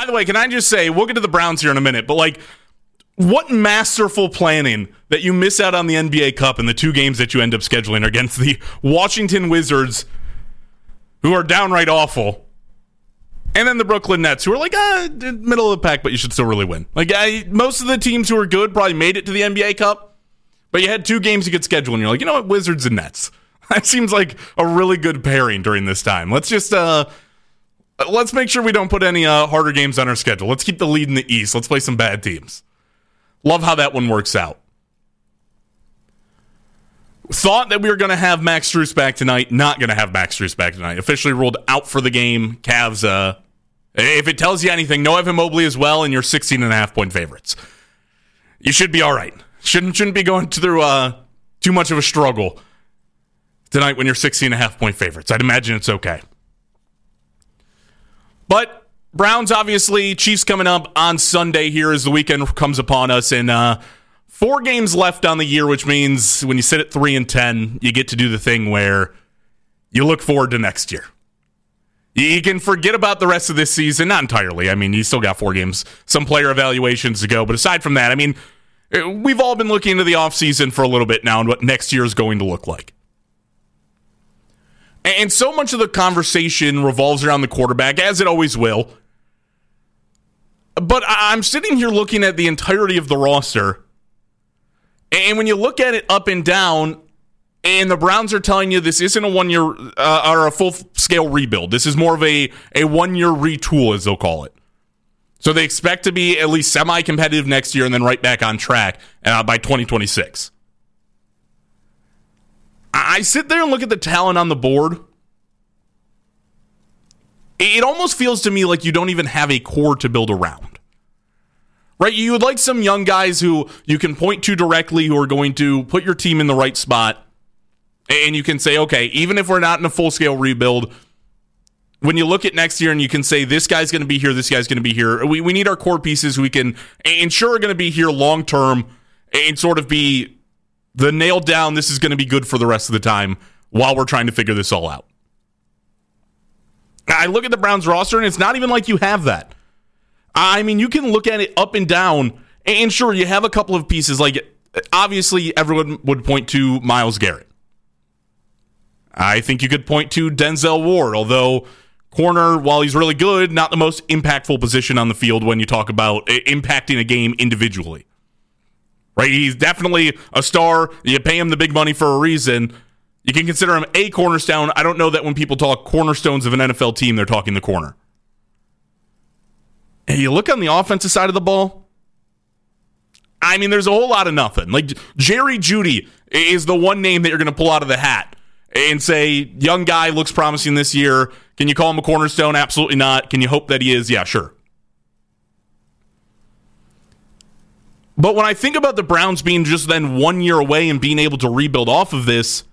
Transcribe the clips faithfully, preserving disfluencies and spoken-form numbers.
By the way, can I just say, we'll get to the Browns here in a minute, but like, what masterful planning that you miss out on the N B A Cup and the two games that you end up scheduling against the Washington Wizards, who are downright awful, and then the Brooklyn Nets, who are like, ah, middle of the pack, but you should still really win. Like, I, most of the teams who are good probably made it to the N B A Cup, but you had two games you could schedule, and you're like, you know what, Wizards and Nets. That seems like a really good pairing during this time. Let's just, uh, let's make sure we don't put any uh, harder games on our schedule. Let's keep the lead in the East. Let's play some bad teams. Love how that one works out. Thought that we were going to have Max Strus back tonight. Not going to have Max Strus back tonight. Officially ruled out for the game. Cavs, uh, if it tells you anything, no Evan Mobley as well, and you're sixteen and a half point favorites. You should be all right. Shouldn't, shouldn't be going through uh, too much of a struggle tonight when you're sixteen and a half point favorites. I'd imagine it's okay. But Browns, obviously, Chiefs coming up on Sunday here as the weekend comes upon us, and uh, four games left on the year, which means when you sit at three and ten, you get to do the thing where you look forward to next year. You can forget about the rest of this season, not entirely. I mean, you still got four games, some player evaluations to go, but aside from that, I mean, we've all been looking into the offseason for a little bit now and what next year is going to look like. And so much of the conversation revolves around the quarterback, as it always will. But I'm sitting here looking at the entirety of the roster, and when you look at it up and down, and the Browns are telling you this isn't a one-year uh, or a full-scale rebuild. This is more of a, a one-year retool, as they'll call it. So they expect to be at least semi-competitive next year and then right back on track uh, by twenty twenty-six. I sit there and look at the talent on the board. It almost feels to me like you don't even have a core to build around. Right? You would like some young guys who you can point to directly who are going to put your team in the right spot. And you can say, okay, even if we're not in a full-scale rebuild, when you look at next year and you can say, this guy's going to be here, this guy's going to be here, we, we need our core pieces we can ensure are going to be here long-term and sort of be the nailed down, this is going to be good for the rest of the time while we're trying to figure this all out. I look at the Browns roster, and it's not even like you have that. I mean, you can look at it up and down, and sure, you have a couple of pieces. Like, obviously, everyone would point to Myles Garrett. I think you could point to Denzel Ward, although corner, while he's really good, not the most impactful position on the field when you talk about impacting a game individually. Right? He's definitely a star. You pay him the big money for a reason. You can consider him a cornerstone. I don't know that when people talk cornerstones of an N F L team, they're talking the corner. And you look on the offensive side of the ball, I mean, there's a whole lot of nothing. Like, Jerry Jeudy is the one name that you're going to pull out of the hat and say, young guy, looks promising this year. Can you call him a cornerstone? Absolutely not. Can you hope that he is? Yeah, sure. But when I think about the Browns being just then one year away and being able to rebuild off of this,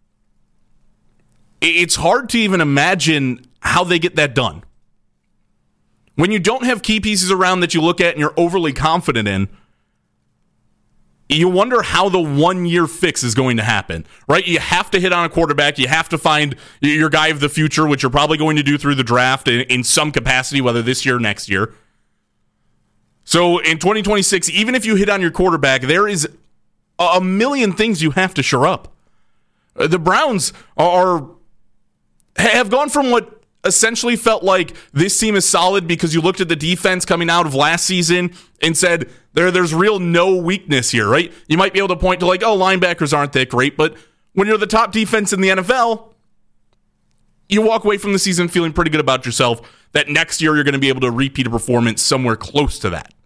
it's hard to even imagine how they get that done. When you don't have key pieces around that you look at and you're overly confident in, you wonder how the one-year fix is going to happen, right? You have to hit on a quarterback. You have to find your guy of the future, which you're probably going to do through the draft in, in some capacity, whether this year or next year. So in twenty twenty-six, even if you hit on your quarterback, there is a million things you have to shore up. The Browns are have gone from what essentially felt like this team is solid because you looked at the defense coming out of last season and said there there's real no weakness here, right? You might be able to point to like, oh, linebackers aren't that great, but when you're the top defense in the N F L, you walk away from the season feeling pretty good about yourself that next year you're going to be able to repeat a performance somewhere close to that.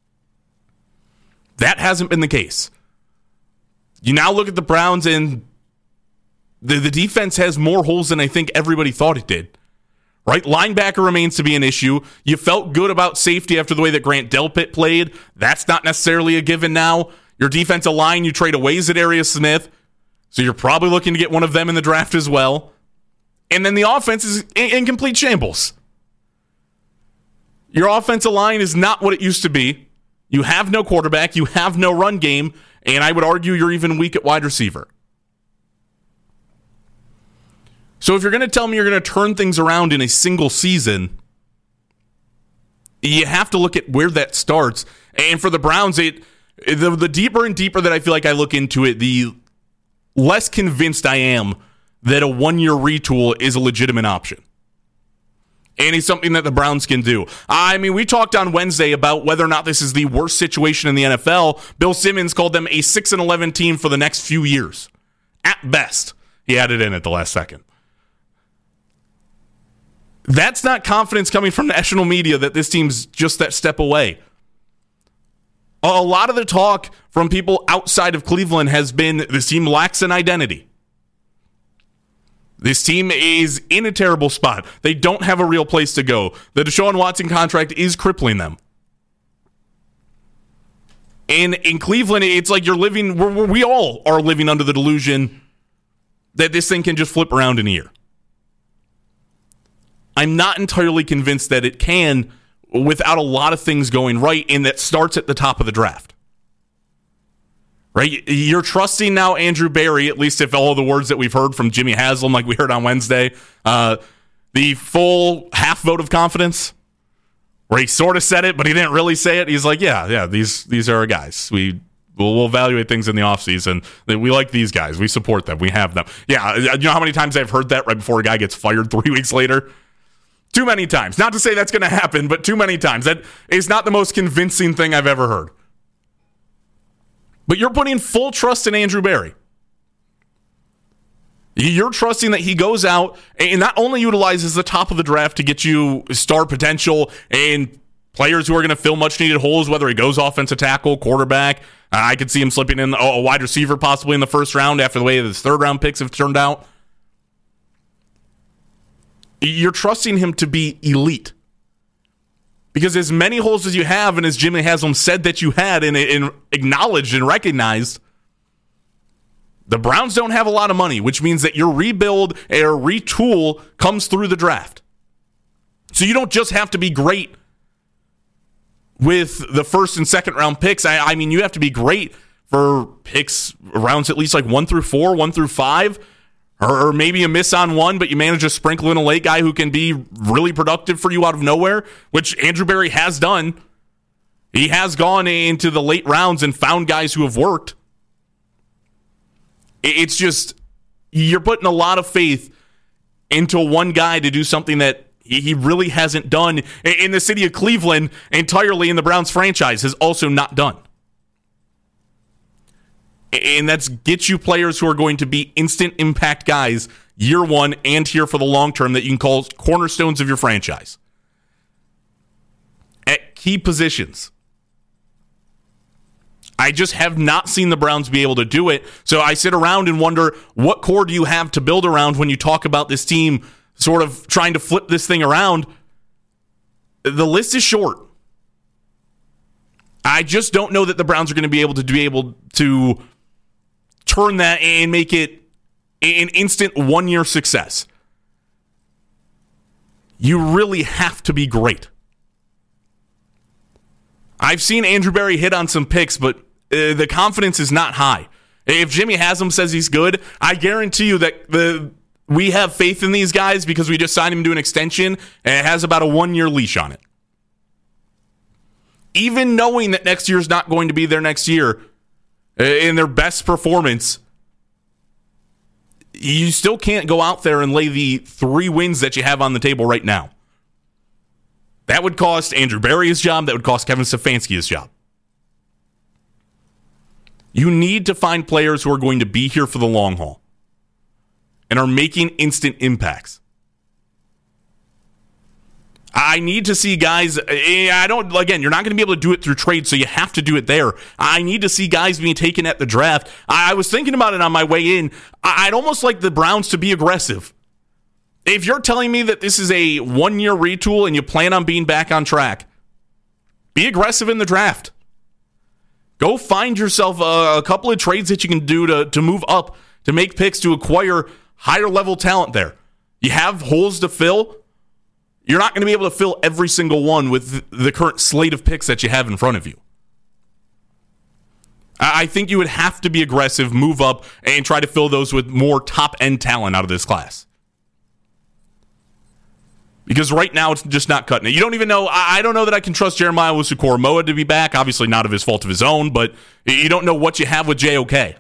That hasn't been the case. You now look at the Browns and the, the defense has more holes than I think everybody thought it did. Right? Linebacker remains to be an issue. You felt good about safety after the way that Grant Delpit played. That's not necessarily a given now. Your defensive line, you trade away Zadarius Smith, so you're probably looking to get one of them in the draft as well. And then the offense is in, in complete shambles. Your offensive line is not what it used to be. You have no quarterback. You have no run game. And I would argue you're even weak at wide receiver. So if you're going to tell me you're going to turn things around in a single season, You have to look at where that starts. And for the Browns, it the, the deeper and deeper that I feel like I look into it, the less convinced I am that a one-year retool is a legitimate option. And it's something that the Browns can do. I mean, we talked on Wednesday about whether or not this is the worst situation in the N F L. Bill Simmons called them a six and eleven team for the next few years. At best. He added in at the last second. That's not confidence coming from national media that this team's just that step away. A lot of the talk from people outside of Cleveland has been this team lacks an identity. This team is in a terrible spot. They don't have a real place to go. The Deshaun Watson contract is crippling them. And in Cleveland, it's like you're living, we're, we all are living under the delusion that this thing can just flip around in a year. I'm not entirely convinced that it can without a lot of things going right, and that starts at the top of the draft. Right? You're trusting now Andrew Berry, at least if all of the words that we've heard from Jimmy Haslam, like we heard on Wednesday, uh, the full half vote of confidence, where he sort of said it, but he didn't really say it. He's like, yeah, yeah, these these are our guys. We, we'll, we'll evaluate things in the offseason. We like these guys. We support them. We have them. Yeah, you know how many times I've heard that right before a guy gets fired three weeks later? Too many times. Not to say that's going to happen, but too many times. That is not the most convincing thing I've ever heard. But you're putting full trust in Andrew Berry. You're trusting that he goes out and not only utilizes the top of the draft to get you star potential and players who are going to fill much needed holes, whether he goes offensive tackle, quarterback. Uh, I could see him slipping in a wide receiver possibly in the first round after the way his third round picks have turned out. You're trusting him to be elite. Because as many holes as you have, and as Jimmy Haslam said that you had and, and acknowledged and recognized, the Browns don't have a lot of money, which means that your rebuild or retool comes through the draft. So you don't just have to be great with the first and second round picks. I, I mean, you have to be great for picks rounds at least like one through four, one through five, or, or maybe a miss on one, but you manage to sprinkle in a late guy who can be really productive for you out of nowhere, which Andrew Berry has done. He has gone into the late rounds and found guys who have worked. It's just, you're putting a lot of faith into one guy to do something that he really hasn't done in the city of Cleveland, entirely in the Browns franchise, has also not done. And that's get you players who are going to be instant impact guys year one and here for the long term that you can call cornerstones of your franchise. At key positions. I just have not seen the Browns be able to do it. So I sit around and wonder, what core do you have to build around when you talk about this team sort of trying to flip this thing around? The list is short. I just don't know that the Browns are going to be able to be able to turn that and make it an instant one-year success. You really have to be great. I've seen Andrew Berry hit on some picks, but uh, the confidence is not high. If Jimmy Haslam says he's good, I guarantee you that the we have faith in these guys because we just signed him to an extension, and it has about a one-year leash on it. Even knowing that next year's not going to be their next year in their best performance, you still can't go out there and lay the three wins that you have on the table right now. That would cost Andrew Berry his job. That would cost Kevin Stefanski his job. You need to find players who are going to be here for the long haul and are making instant impacts. I need to see guys, I don't, again, you're not going to be able to do it through trade, so you have to do it there. I need to see guys being taken at the draft. I was thinking about it on my way in. I'd almost like the Browns to be aggressive. If you're telling me that this is a one-year retool and you plan on being back on track, be aggressive in the draft. Go find yourself a, a couple of trades that you can do to, to move up, to make picks, to acquire higher-level talent there. You have holes to fill. You're not going to be able to fill every single one with the current slate of picks that you have in front of you. I think you would have to be aggressive, move up, and try to fill those with more top-end talent out of this class. Because right now it's just not cutting it. You don't even know. I don't know that I can trust Jeremiah Owusu-Koramoah to be back. Obviously not of his fault of his own, but you don't know what you have with J O K.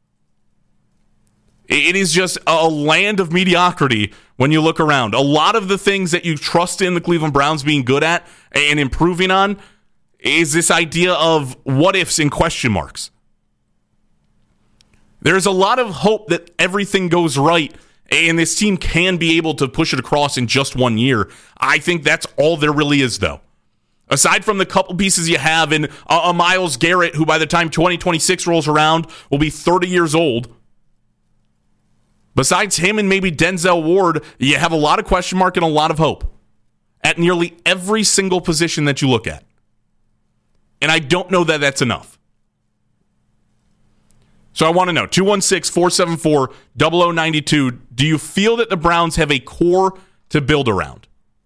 It is just a land of mediocrity when you look around. A lot of the things that you trust in the Cleveland Browns being good at and improving on is this idea of what ifs and question marks. There's a lot of hope that everything goes right and this team can be able to push it across in just one year. I think that's all there really is, though. Aside from the couple pieces you have in a, a Myles Garrett, who by the time twenty twenty-six rolls around will be thirty years old. Besides him and maybe Denzel Ward, you have a lot of question mark and a lot of hope at nearly every single position that you look at. And I don't know that that's enough. So I want to know, two one six, four seven four, zero zero nine two, do you feel that the Browns have a core to build around?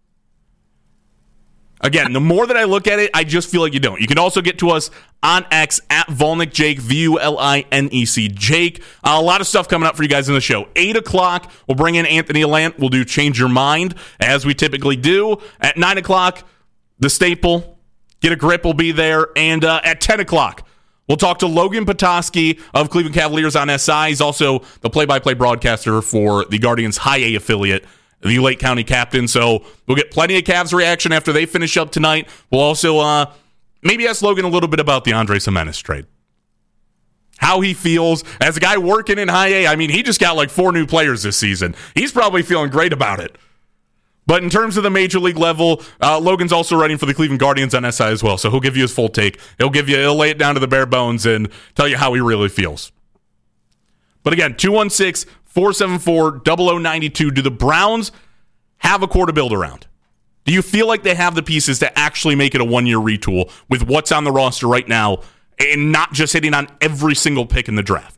Again, the more that I look at it, I just feel like you don't. You can also get to us on X at Volnick Jake, V U L I N E C Jake. Uh, a lot of stuff coming up for you guys in the show. eight o'clock, we'll bring in Anthony Allant. We'll do Change Your Mind, as we typically do. At nine o'clock, the staple, Get a Grip will be there. And uh, at ten o'clock, we'll talk to Logan Petoskey of Cleveland Cavaliers on S I. He's also the play-by-play broadcaster for the Guardians High A affiliate, the Lake County captain. So we'll get plenty of Cavs reaction after they finish up tonight. We'll also uh, maybe ask Logan a little bit about the Andre Semenis trade. How he feels as a guy working in High A. I mean, he just got like four new players this season. He's probably feeling great about it. But in terms of the major league level, uh, Logan's also writing for the Cleveland Guardians on S I as well. So he'll give you his full take. He'll give you, he'll lay it down to the bare bones and tell you how he really feels. But again, two one six, four seven four, zero zero nine two. Do the Browns have a core to build around? Do you feel like they have the pieces to actually make it a one-year retool with what's on the roster right now and not just hitting on every single pick in the draft?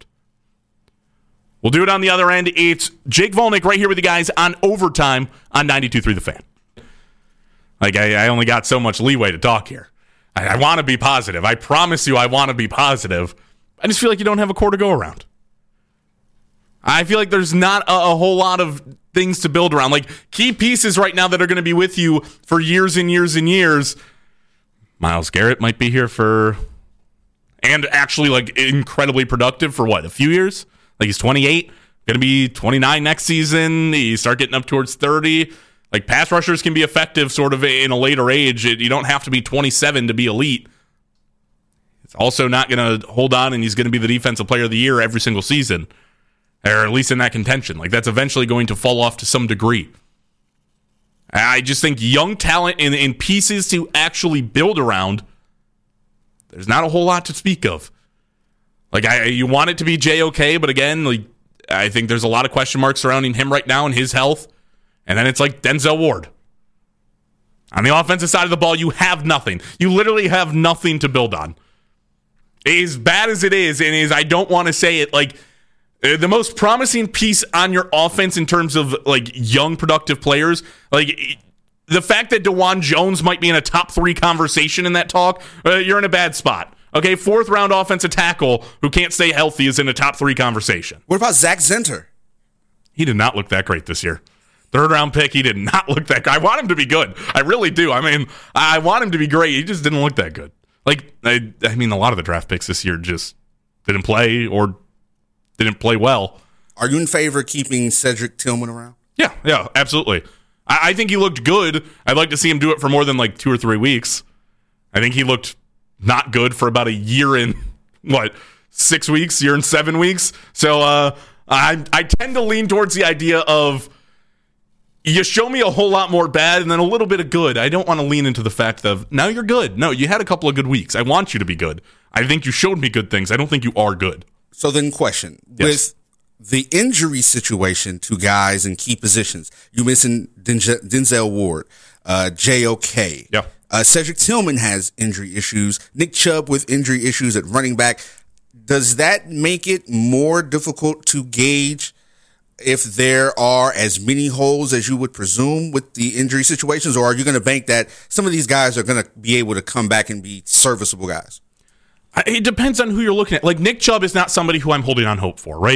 We'll do it on the other end. It's Jake Volnick right here with you guys on Overtime on ninety-two point three The Fan. Like, I, I only got so much leeway to talk here. I, I want to be positive. I promise you I want to be positive. I just feel like you don't have a core to go around. I feel like there's not a, a whole lot of things to build around. Like, key pieces right now that are going to be with you for years and years and years. Myles Garrett might be here for, and actually, like, incredibly productive for what, a few years? Like, he's twenty-eight, going to be twenty-nine next season. You start getting up towards thirty. Like, pass rushers can be effective sort of in a later age. You don't have to be twenty-seven to be elite. It's also not going to hold on, and he's going to be the defensive player of the year every single season, or at least in that contention. Like, that's eventually going to fall off to some degree. I just think young talent and, and pieces to actually build around, there's not a whole lot to speak of. Like, I, you want it to be J O K, but again, like, I think there's a lot of question marks surrounding him right now and his health. And then it's like Denzel Ward. On the offensive side of the ball, you have nothing. You literally have nothing to build on. As bad as it is, and as I don't want to say it, like, the most promising piece on your offense in terms of, like, young, productive players, like, the fact that DeJuan Jones might be in a top three conversation in that talk, uh, you're in a bad spot. Okay, fourth round offensive tackle who can't stay healthy is in a top three conversation. What about Zach Zinter? He did not look that great this year. Third round pick, he did not look that good. I want him to be good. I really do. I mean, I want him to be great. He just didn't look that good. Like, I, I mean, a lot of the draft picks this year just didn't play or didn't play well. Are you in favor of keeping Cedric Tillman around? Yeah, yeah, absolutely. I, I think he looked good. I'd like to see him do it for more than like two or three weeks. I think he looked not good for about a year and, what, six weeks, year and seven weeks. So uh, I I tend to lean towards the idea of you show me a whole lot more bad and then a little bit of good. I don't want to lean into the fact of, now you're good. No, you had a couple of good weeks. I want you to be good. I think you showed me good things. I don't think you are good. So then question, yes. With the injury situation to guys in key positions, you mentioned Denzel, Denzel Ward, uh, J O K. Yeah. Uh, Cedric Tillman has injury issues. Nick Chubb with injury issues at running back. Does that make it more difficult to gauge if there are as many holes as you would presume with the injury situations, or are you going to bank that some of these guys are going to be able to come back and be serviceable guys? It depends on who you're looking at. Like, Nick Chubb is not somebody who I'm holding on hope for, right?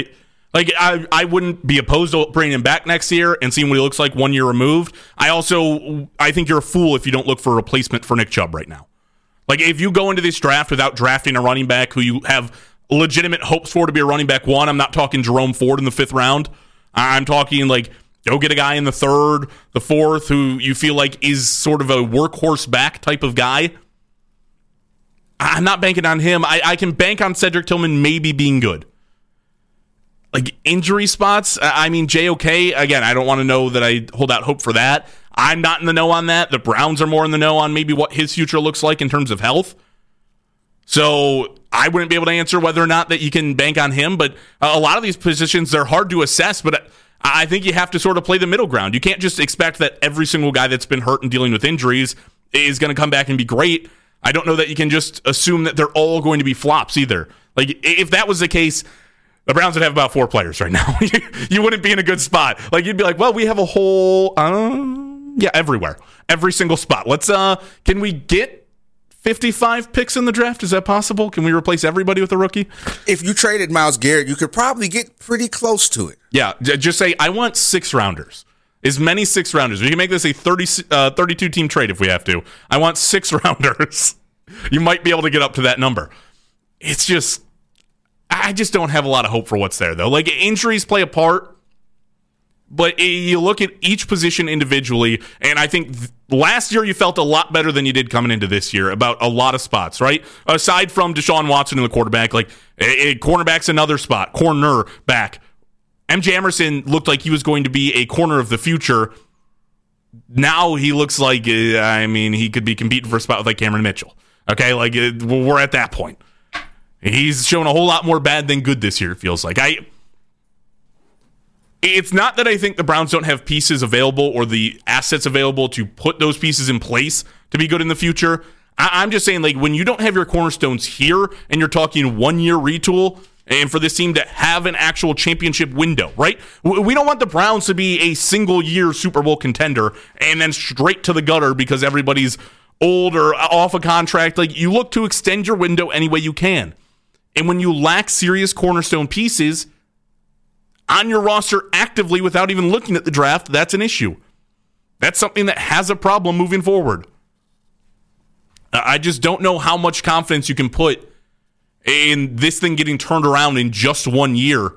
Like, I, I wouldn't be opposed to bringing him back next year and seeing what he looks like one year removed. I also, I think you're a fool if you don't look for a replacement for Nick Chubb right now. Like, if you go into this draft without drafting a running back who you have legitimate hopes for to be a running back one, I'm not talking Jerome Ford in the fifth round. I'm talking, like, go get a guy in the third, the fourth, who you feel like is sort of a workhorse back type of guy. I'm not banking on him. I, I can bank on Cedric Tillman maybe being good. Like, injury spots, I mean, J O K, again, I don't want to know that I hold out hope for that. I'm not in the know on that. The Browns are more in the know on maybe what his future looks like in terms of health. So I wouldn't be able to answer whether or not that you can bank on him, but a lot of these positions, they're hard to assess, but I think you have to sort of play the middle ground. You can't just expect that every single guy that's been hurt and dealing with injuries is going to come back and be great. I don't know that you can just assume that they're all going to be flops either. Like, if that was the case, the Browns would have about four players right now. You wouldn't be in a good spot. Like, you'd be like, well, we have a whole, um, yeah, everywhere. Every single spot. Let's, uh, can we get fifty-five picks in the draft? Is that possible? Can we replace everybody with a rookie? If you traded Myles Garrett, you could probably get pretty close to it. Yeah, just say, I want six rounders. As many six rounders. We can make this a thirty, uh, thirty-two team trade if we have to. I want six rounders. You might be able to get up to that number. It's just, I just don't have a lot of hope for what's there, though. Like, injuries play a part, but you look at each position individually, and I think th- last year you felt a lot better than you did coming into this year about a lot of spots, right? Aside from Deshaun Watson and the quarterback, like, a, a cornerback's another spot, corner back. M J Emerson looked like he was going to be a corner of the future. Now he looks like, uh, I mean, he could be competing for a spot with, like, Cameron Mitchell. Okay, like, uh, we're at that point. He's shown a whole lot more bad than good this year, it feels like. I. It's not that I think the Browns don't have pieces available or the assets available to put those pieces in place to be good in the future. I, I'm just saying, like, when you don't have your cornerstones here and you're talking one-year retool and for this team to have an actual championship window, right? We don't want the Browns to be a single-year Super Bowl contender and then straight to the gutter because everybody's old or off a contract. Like, you look to extend your window any way you can. And when you lack serious cornerstone pieces on your roster actively without even looking at the draft, that's an issue. That's something that has a problem moving forward. I just don't know how much confidence you can put in this thing getting turned around in just one year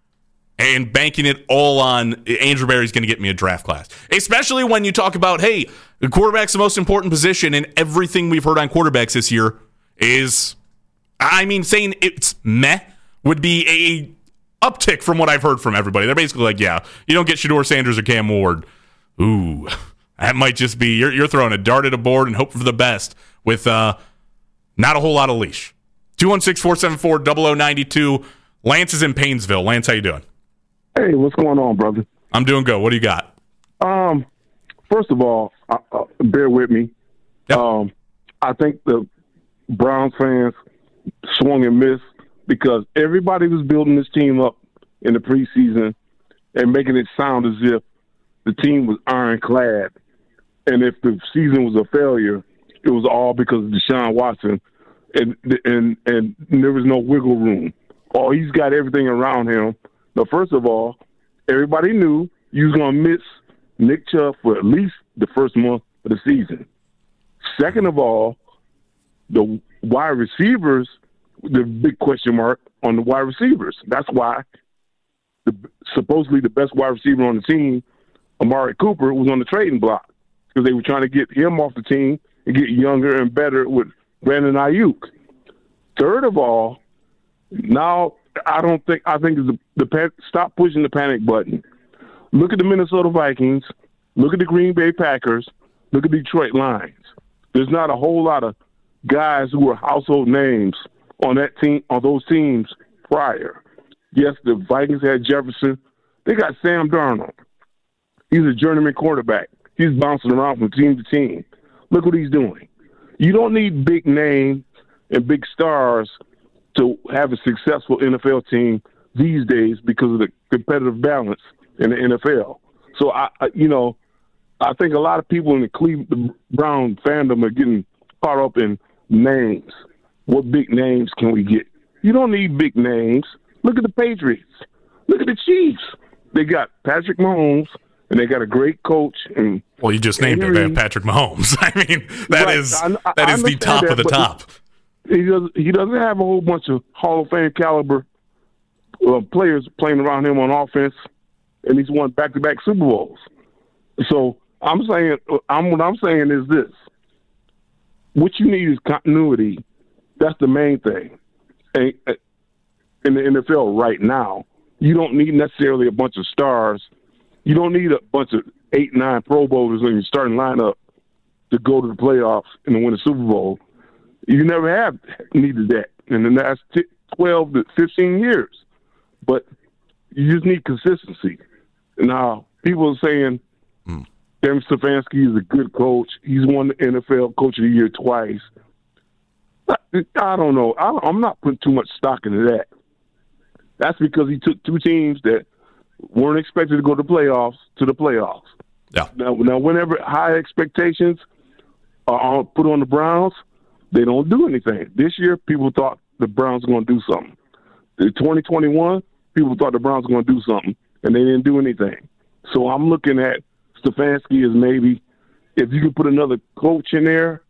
and banking it all on Andrew Berry's going to get me a draft class. Especially when you talk about, hey, the quarterback's the most important position, and everything we've heard on quarterbacks this year is, I mean, saying it's meh would be a uptick from what I've heard from everybody. They're basically like, yeah, you don't get Shedeur Sanders or Cam Ward. Ooh, that might just be, you're, you're throwing a dart at a board and hope for the best with uh, not a whole lot of leash. two one six, four seven four, zero zero nine two. Lance is in Paynesville. Lance, how you doing? Hey, what's going on, brother? I'm doing good. What do you got? Um, first of all, uh, uh, bear with me. Yep. Um, I think the Browns fans swung and missed because everybody was building this team up in the preseason and making it sound as if the team was ironclad. And if the season was a failure, it was all because of Deshaun Watson, and and and there was no wiggle room. Oh, he's got everything around him. Now, first of all, everybody knew you was going to miss Nick Chubb for at least the first month of the season. Second of all, the wide receivers, the big question mark on the wide receivers. That's why the supposedly the best wide receiver on the team, Amari Cooper, was on the trading block because they were trying to get him off the team and get younger and better with Brandon Ayuk. Third of all, now I don't think I think the, the stop pushing the panic button. Look at the Minnesota Vikings. Look at the Green Bay Packers. Look at Detroit Lions. There's not a whole lot of guys who are household names on that team, on those teams prior. Yes, the Vikings had Jefferson. They got Sam Darnold. He's a journeyman quarterback. He's bouncing around from team to team. Look what he's doing. You don't need big names and big stars to have a successful N F L team these days because of the competitive balance in the N F L. So, I, I you know, I think a lot of people in the Cleveland Brown fandom are getting caught up in names. What big names can we get? You don't need big names. Look at the Patriots. Look at the Chiefs. They got Patrick Mahomes, and they got a great coach. And well, you just named it. They have Patrick Mahomes. I mean, that right. is I, I, that is the top that, of the top. He doesn't. He doesn't have a whole bunch of Hall of Fame caliber uh, players playing around him on offense, and he's won back-to-back Super Bowls. So I'm saying, I'm what I'm saying is this: what you need is continuity. That's the main thing. And in the N F L right now, you don't need necessarily a bunch of stars. You don't need a bunch of eight, nine Pro Bowlers in your starting lineup to go to the playoffs and to win a Super Bowl. You never have needed that in the last twelve to fifteen years. But you just need consistency. Now, people are saying mm. Kevin Stefanski is a good coach. He's won the N F L Coach of the Year twice. I, I don't know. I, I'm not putting too much stock into that. That's because he took two teams that weren't expected to go to the playoffs to the playoffs. Yeah. Now, now whenever high expectations are put on the Browns, they don't do anything. This year, people thought the Browns were going to do something. In twenty twenty-one, people thought the Browns were going to do something, and they didn't do anything. So I'm looking at Stefanski as maybe, if you could put another coach in there,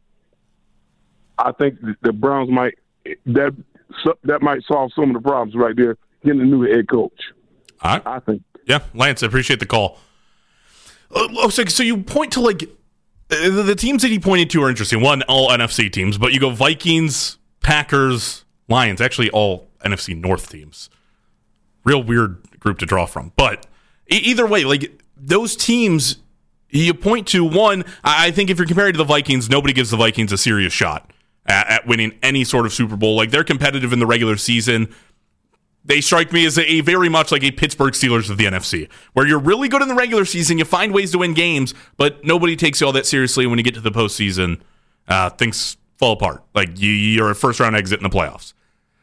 I think the Browns might that that might solve some of the problems right there. Getting a new head coach. All right. I think. Yeah, Lance, I appreciate the call. Oh, so, so you point to like the, the teams that he pointed to are interesting. One, all N F C teams, but you go Vikings, Packers, Lions. Actually, all N F C North teams. Real weird group to draw from. But e- either way, like those teams, you point to one. I think if you're comparing to the Vikings, nobody gives the Vikings a serious shot at, at winning any sort of Super Bowl. Like they're competitive in the regular season. They strike me as a, a very much like a Pittsburgh Steelers of the N F C, where you're really good in the regular season, you find ways to win games, but nobody takes you all that seriously. When you get to the postseason, uh, things fall apart. Like you, you're a first-round exit in the playoffs.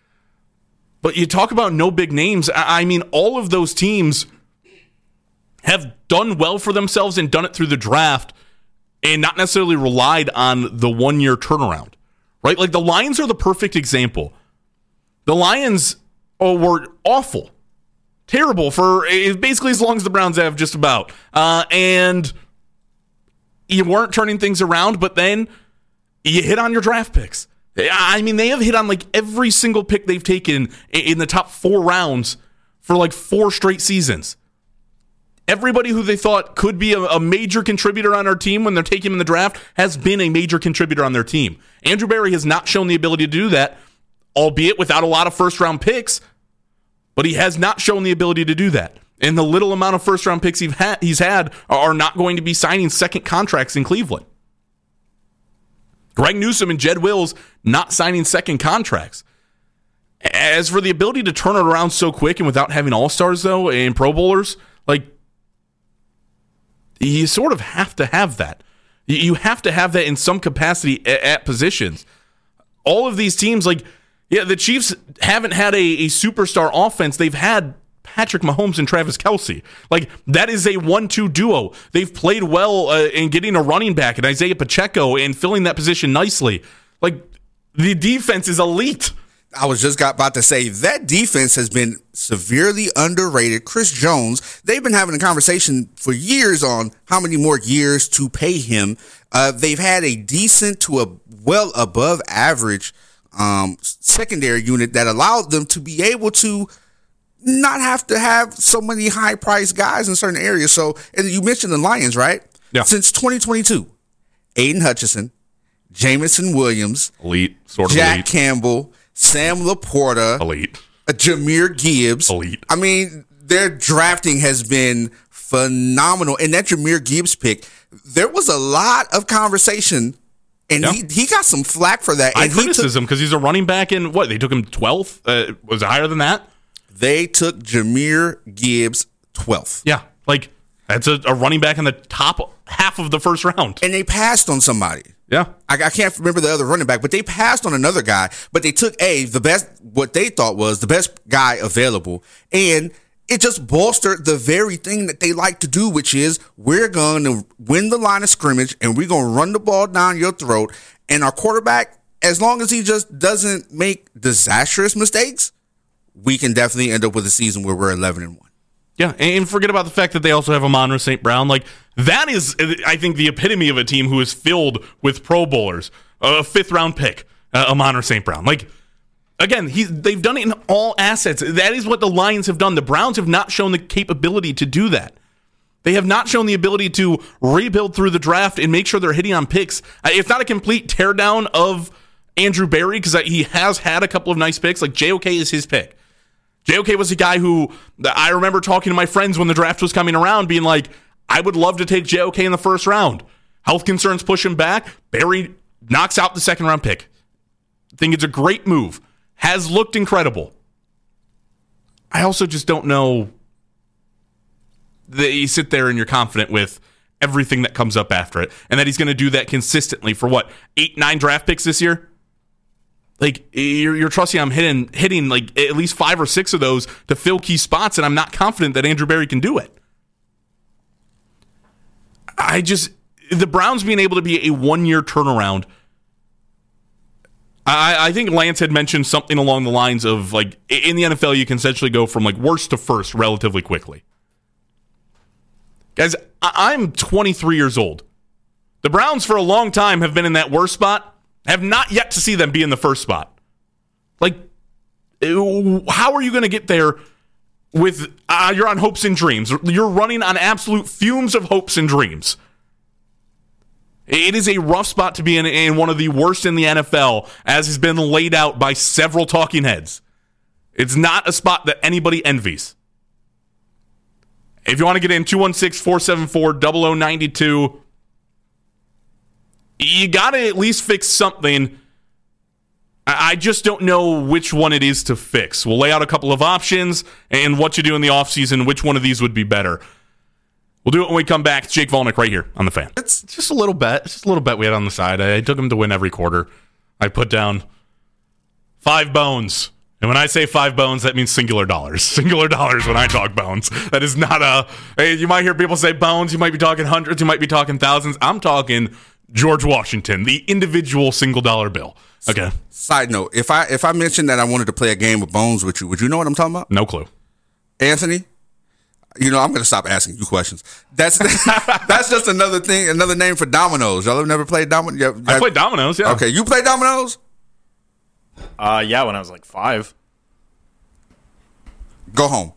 But you talk about no big names. I, I mean, all of those teams have done well for themselves and done it through the draft and not necessarily relied on the one-year turnaround, right? Like the Lions are the perfect example. The Lions... Oh, were awful, terrible for basically as long as the Browns have, just about. Uh, and you weren't turning things around, but then you hit on your draft picks. I mean, they have hit on like every single pick they've taken in the top four rounds for like four straight seasons. Everybody who they thought could be a, a major contributor on our team when they're taking him in the draft has been a major contributor on their team. Andrew Berry has not shown the ability to do that, albeit without a lot of first-round picks, but he has not shown the ability to do that. And the little amount of first-round picks he's had, he's had are not going to be signing second contracts in Cleveland. Greg Newsome and Jed Wills not signing second contracts. As for the ability to turn it around so quick and without having all-stars, though, and Pro Bowlers, like, you sort of have to have that. You have to have that in some capacity at, at positions. All of these teams, like, yeah, the Chiefs haven't had a, a superstar offense. They've had Patrick Mahomes and Travis Kelce. Like, that is a one two duo. They've played well uh, in getting a running back and Isaiah Pacheco and filling that position nicely. Like, the defense is elite. I was just got about to say that defense has been severely underrated. Chris Jones, they've been having a conversation for years on how many more years to pay him. Uh, they've had a decent to a well above average um, secondary unit that allowed them to be able to not have to have so many high priced guys in certain areas. So, and you mentioned the Lions, right? Yeah. Since twenty twenty-two, Aiden Hutchinson, Jameson Williams, elite, sort of Jack elite. Campbell, Sam Laporta, elite, uh, Jahmyr Gibbs, elite. I mean, their drafting has been phenomenal. And that Jahmyr Gibbs pick, there was a lot of conversation, and yeah. he, he got some flack for that. I and criticism because he's a running back in what? They took him twelfth? Uh, was it higher than that? They took Jahmyr Gibbs twelfth. Yeah, like that's a, a running back in the top half of the first round. And they passed on somebody. Yeah. I, I can't remember the other running back, but they passed on another guy. But they took a the best, what they thought was the best guy available, and it just bolstered the very thing that they like to do, which is we're going to win the line of scrimmage and we're going to run the ball down your throat. And our quarterback, as long as he just doesn't make disastrous mistakes, we can definitely end up with a season where we're eleven and one. Yeah, and forget about the fact that they also have Amon-Ra Saint Brown. Like, that is, I think, the epitome of a team who is filled with Pro Bowlers. A fifth-round pick, uh, Amon-Ra Saint Brown. Like, again, he, they've done it in all assets. That is what the Lions have done. The Browns have not shown the capability to do that. They have not shown the ability to rebuild through the draft and make sure they're hitting on picks. It's not a complete teardown of Andrew Berry because he has had a couple of nice picks. Like, J O K is his pick. J O K was a guy who I remember talking to my friends when the draft was coming around being like, I would love to take J O K in the first round. Health concerns push him back. Berry knocks out the second round pick. I think it's a great move. Has looked incredible. I also just don't know that you sit there and you're confident with everything that comes up after it and that he's going to do that consistently for what, eight, nine draft picks this year? Like, you're, you're trusting I'm hitting, hitting like at least five or six of those to fill key spots, and I'm not confident that Andrew Berry can do it. I just, the Browns being able to be a one-year turnaround, I, I think Lance had mentioned something along the lines of, like, in the N F L, you can essentially go from, like, worst to first relatively quickly. Guys, I, I'm twenty-three years old. The Browns, for a long time, have been in that worst spot. Have not yet to see them be in the first spot. Like, how are you going to get there with, uh, you're on hopes and dreams. You're running on absolute fumes of hopes and dreams. It is a rough spot to be in, and one of the worst in the N F L, as has been laid out by several talking heads. It's not a spot that anybody envies. If you want to get in, two one six, four seven four, zero zero nine two. You got to at least fix something. I just don't know which one it is to fix. We'll lay out a couple of options and what you do in the offseason, which one of these would be better. We'll do it when we come back. It's Jake Volnick right here on The Fan. It's just a little bet. It's just a little bet we had on the side. I took him to win every quarter. I put down five bones. And when I say five bones, that means singular dollars. Singular dollars when I talk bones. That is not a... Hey, you might hear people say bones. You might be talking hundreds. You might be talking thousands. I'm talking George Washington, the individual single dollar bill. Okay. Side note, if I if I mentioned that I wanted to play a game of bones with you, would you know what I'm talking about? No clue. Anthony? You know, I'm going to stop asking you questions. That's that's just another thing, another name for dominoes. Y'all have never played dominoes? I played dominoes, yeah. Okay, you play dominoes? Uh, yeah, when I was like five. Go home.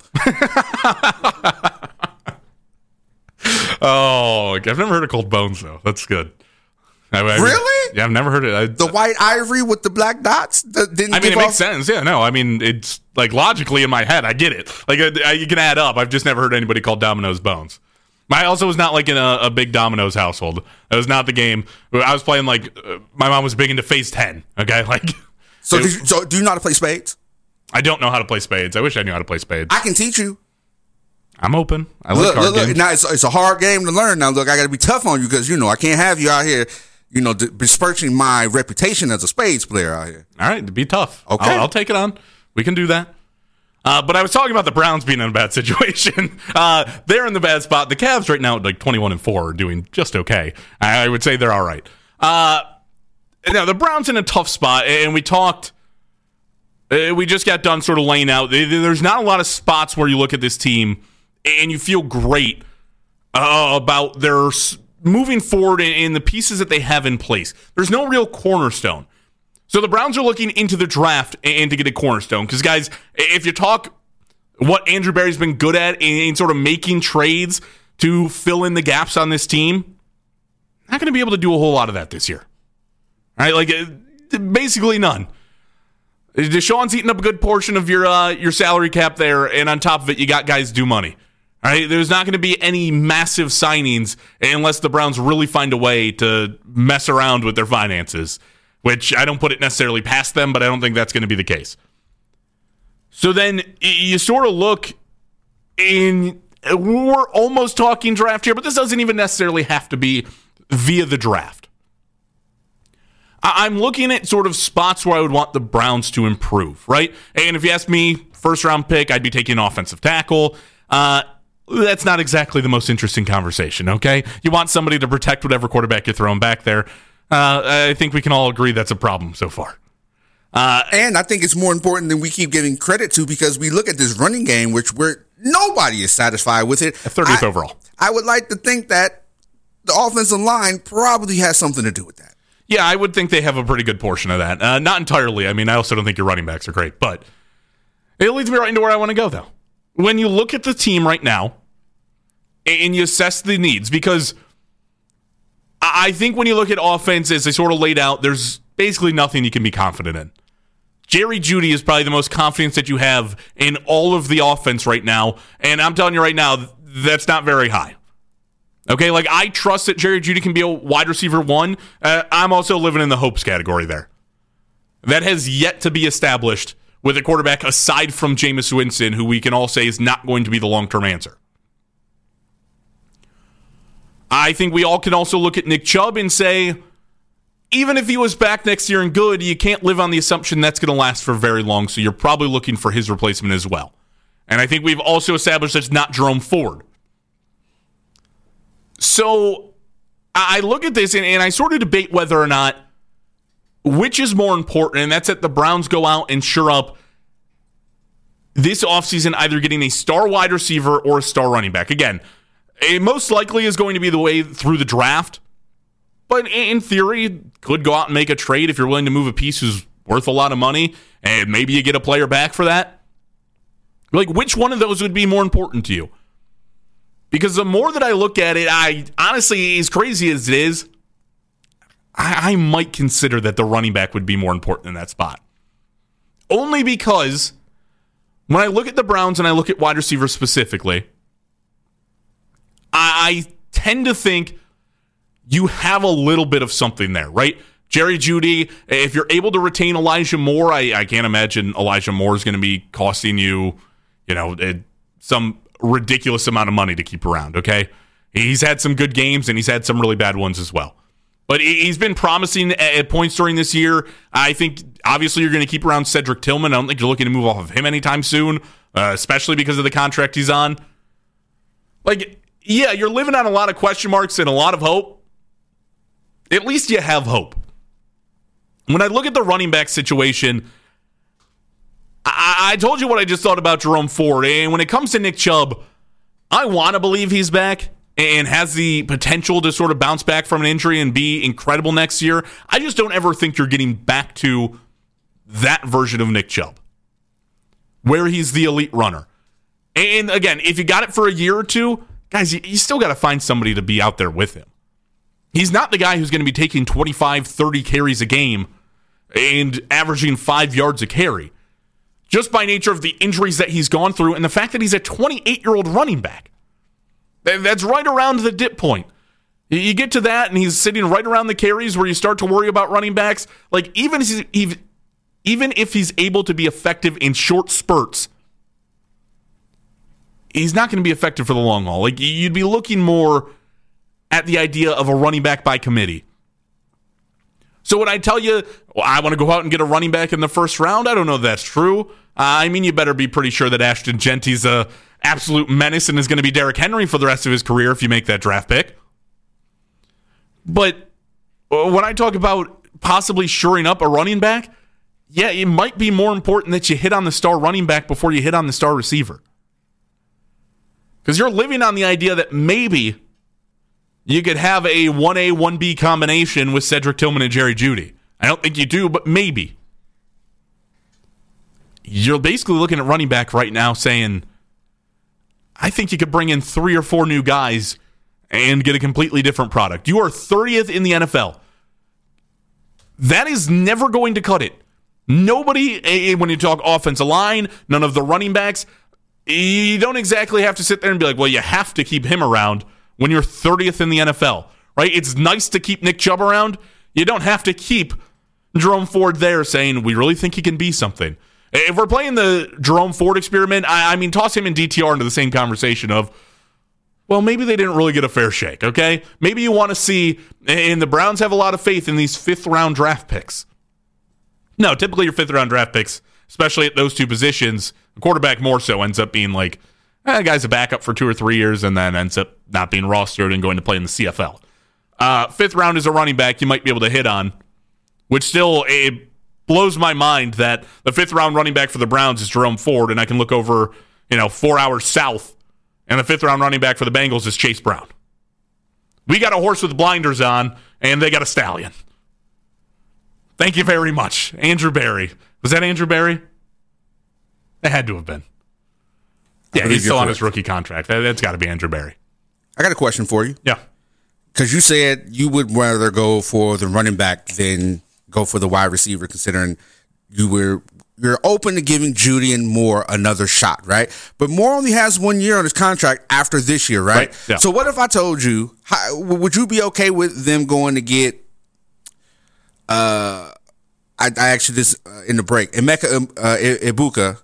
Oh, I've never heard of cold bones, though. That's good. I, I, really? Yeah, I've never heard it. I, the white ivory with the black dots? That didn't I mean, it off? makes sense. Yeah, no, I mean, it's like logically in my head, I get it. Like, I, you can add up. I've just never heard anybody call dominoes bones. I also was not like in a, a big dominoes household. That was not the game. I was playing like, uh, my mom was big into Phase ten, okay? Like, so, it, did you, so do you know how to play spades? I don't know how to play spades. I wish I knew how to play spades. I can teach you. I'm open. I look, like card look, look. games. Now, it's, it's a hard game to learn. Now, look, I got to be tough on you because, you know, I can't have you out here, you know, besmirching my reputation as a spades player out here. All right, be tough. Okay. I'll, I'll take it on. We can do that. Uh, but I was talking about the Browns being in a bad situation. Uh, they're in the bad spot. The Cavs right now, like twenty-one and four, are doing just okay. I, I would say they're all right. Uh, now, the Browns in a tough spot, and we talked, uh, we just got done sort of laying out. There's not a lot of spots where you look at this team and you feel great uh, about their moving forward in the pieces that they have in place. There's no real cornerstone. So the Browns are looking into the draft and to get a cornerstone. Because, guys, if you talk what Andrew Berry's been good at in sort of making trades to fill in the gaps on this team, not going to be able to do a whole lot of that this year. All right? Like, basically none. Deshaun's eating up a good portion of your uh, your salary cap there, and on top of it, you got guys due money. All right, there's not going to be any massive signings unless the Browns really find a way to mess around with their finances, which I don't put it necessarily past them, but I don't think that's going to be the case. So then you sort of look in, we're almost talking draft here, but this doesn't even necessarily have to be via the draft. I'm looking at sort of spots where I would want the Browns to improve, right? And if you ask me, first round pick, I'd be taking an offensive tackle. Uh, That's not exactly the most interesting conversation, okay? You want somebody to protect whatever quarterback you're throwing back there. Uh, I think we can all agree that's a problem so far. Uh, and I think it's more important than we keep giving credit to, because we look at this running game, which we're nobody is satisfied with it. thirtieth I, overall. I would like to think that the offensive line probably has something to do with that. Yeah, I would think they have a pretty good portion of that. Uh, not entirely. I mean, I also don't think your running backs are great, but it leads me right into where I want to go, though. When you look at the team right now and you assess the needs, because I think when you look at offense as they sort of laid out, there's basically nothing you can be confident in. Jerry Jeudy is probably the most confidence that you have in all of the offense right now, and I'm telling you right now, that's not very high. Okay, like I trust that Jerry Jeudy can be a wide receiver one. Uh, I'm also living in the hopes category there. That has yet to be established with a quarterback aside from Jameis Winston, who we can all say is not going to be the long-term answer. I think we all can also look at Nick Chubb and say, even if he was back next year and good, you can't live on the assumption that's going to last for very long, so you're probably looking for his replacement as well. And I think we've also established that it's not Jerome Ford. So I look at this and, and I sort of debate whether or not which is more important, and that's that the Browns go out and shore up this offseason either getting a star wide receiver or a star running back. Again, it most likely is going to be the way through the draft, but in theory, could go out and make a trade if you're willing to move a piece who's worth a lot of money, and maybe you get a player back for that. Like, which one of those would be more important to you? Because the more that I look at it, I honestly, as crazy as it is, I, I might consider that the running back would be more important in that spot. Only because when I look at the Browns and I look at wide receivers specifically, I, I tend to think you have a little bit of something there, right? Jerry Jeudy, if you're able to retain Elijah Moore, I, I can't imagine Elijah Moore is going to be costing you, you know, some ridiculous amount of money to keep around, okay? He's had some good games, and he's had some really bad ones as well. But he's been promising at points during this year. I think, obviously, you're going to keep around Cedric Tillman. I don't think you're looking to move off of him anytime soon, uh, especially because of the contract he's on. Like, yeah, you're living on a lot of question marks and a lot of hope. At least you have hope. When I look at the running back situation, I, I told you what I just thought about Jerome Ford. And when it comes to Nick Chubb, I want to believe he's back and has the potential to sort of bounce back from an injury and be incredible next year. I just don't ever think you're getting back to that version of Nick Chubb, where he's the elite runner. And again, if you got it for a year or two, guys, you, you still got to find somebody to be out there with him. He's not the guy who's going to be taking twenty-five, thirty carries a game and averaging five yards a carry, just by nature of the injuries that he's gone through and the fact that he's a twenty-eight-year-old running back. That's right around the dip point. You get to that, and he's sitting right around the carries where you start to worry about running backs. Like, even if he's, even if he's able to be effective in short spurts, he's not going to be effective for the long haul. Like, you'd be looking more at the idea of a running back by committee. So when I tell you, well, I want to go out and get a running back in the first round, I don't know if that's true. Uh, I mean, you better be pretty sure that Ashton Genty's a absolute menace and is going to be Derrick Henry for the rest of his career if you make that draft pick. But when I talk about possibly shoring up a running back, yeah, it might be more important that you hit on the star running back before you hit on the star receiver. Because you're living on the idea that maybe you could have a one A, one B combination with Cedric Tillman and Jerry Jeudy. I don't think you do, but maybe. You're basically looking at running back right now saying, I think you could bring in three or four new guys and get a completely different product. You are thirtieth in the N F L. That is never going to cut it. Nobody, when you talk offensive line, none of the running backs, you don't exactly have to sit there and be like, well, you have to keep him around when you're thirtieth in the N F L, right? It's nice to keep Nick Chubb around. You don't have to keep Jerome Ford there saying, we really think he can be something. If we're playing the Jerome Ford experiment, I, I mean, toss him and D T R into the same conversation of, well, maybe they didn't really get a fair shake, okay? Maybe you want to see, and the Browns have a lot of faith in these fifth-round draft picks. No, typically your fifth-round draft picks, especially at those two positions, the quarterback more so ends up being like, eh, the guy's a backup for two or three years and then ends up not being rostered and going to play in the C F L. Uh, fifth round is a running back you might be able to hit on, which still it blows my mind that the fifth round running back for the Browns is Jerome Ford, and I can look over, you know, four hours south, and the fifth round running back for the Bengals is Chase Brown. We got a horse with blinders on, and they got a stallion. Thank you very much. Andrew Berry. Was that Andrew Berry? It had to have been. Yeah, he's still on his rookie contract. That, that's got to be Andrew Berry. I got a question for you. Yeah. Because you said you would rather go for the running back than go for the wide receiver, considering you were you're open to giving Julian Moore another shot, right? But Moore only has one year on his contract after this year, right? Right, yeah. So what if I told you, how, would you be okay with them going to get, uh, I, I actually this uh, in the break, Emeka uh, Ibuka,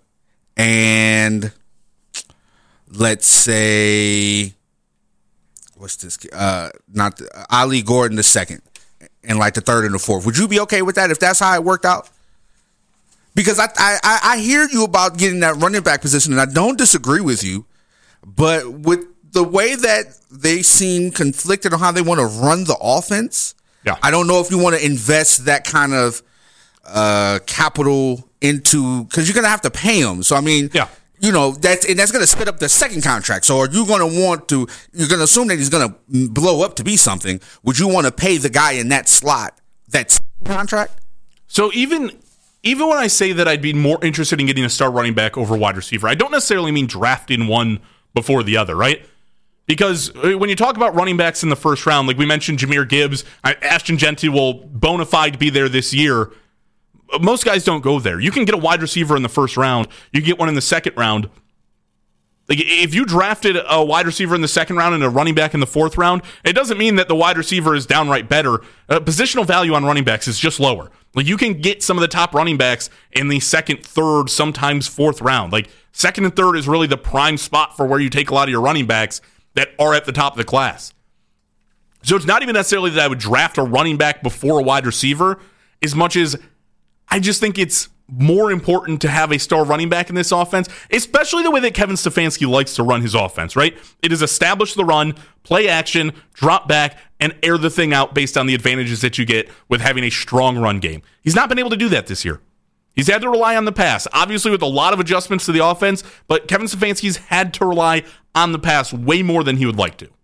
and let's say, what's this? Uh, not the, Ali Gordon the second, and like the third and the fourth. Would you be okay with that if that's how it worked out? Because I, I I hear you about getting that running back position, and I don't disagree with you, but with the way that they seem conflicted on how they want to run the offense, yeah. I don't know if you want to invest that kind of uh, capital into, because you're going to have to pay them. So I mean, yeah. you know, that's and that's going to spit up the second contract. So are you going to want to? You're going to assume that he's going to blow up to be something. Would you want to pay the guy in that slot that second contract? So even. Even when I say that I'd be more interested in getting a star running back over wide receiver, I don't necessarily mean drafting one before the other, right? Because when you talk about running backs in the first round, like we mentioned Jahmyr Gibbs, Ashton Jeanty will bona fide be there this year. Most guys don't go there. You can get a wide receiver in the first round. You can get one in the second round. Like if you drafted a wide receiver in the second round and a running back in the fourth round, it doesn't mean that the wide receiver is downright better. Uh, positional value on running backs is just lower. Like you can get some of the top running backs in the second, third, sometimes fourth round. Like second and third is really the prime spot for where you take a lot of your running backs that are at the top of the class. So it's not even necessarily that I would draft a running back before a wide receiver, as much as I just think it's more important to have a star running back in this offense, especially the way that Kevin Stefanski likes to run his offense, right? It is establish the run, play action, drop back, and air the thing out based on the advantages that you get with having a strong run game. He's not been able to do that this year. He's had to rely on the pass, obviously with a lot of adjustments to the offense, but Kevin Stefanski's had to rely on the pass way more than he would like to.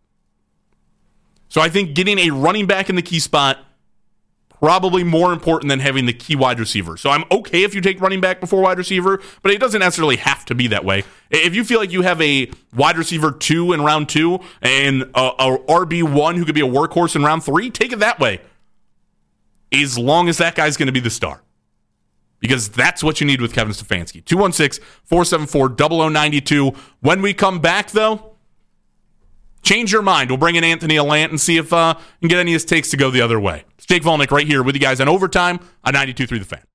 So I think getting a running back in the key spot probably more important than having the key wide receiver. So I'm okay if you take running back before wide receiver, but it doesn't necessarily have to be that way. If you feel like you have a wide receiver two in round two and a, a R B one who could be a workhorse in round three, take it that way. As long as that guy's going to be the star. Because that's what you need with Kevin Stefanski. two one six, four seven four, zero zero nine two. When we come back, though, change your mind. We'll bring in Anthony Allant and see if uh, we can get any of his takes to go the other way. It's Jake Volnick right here with you guys on Overtime on ninety-two point three The Fan.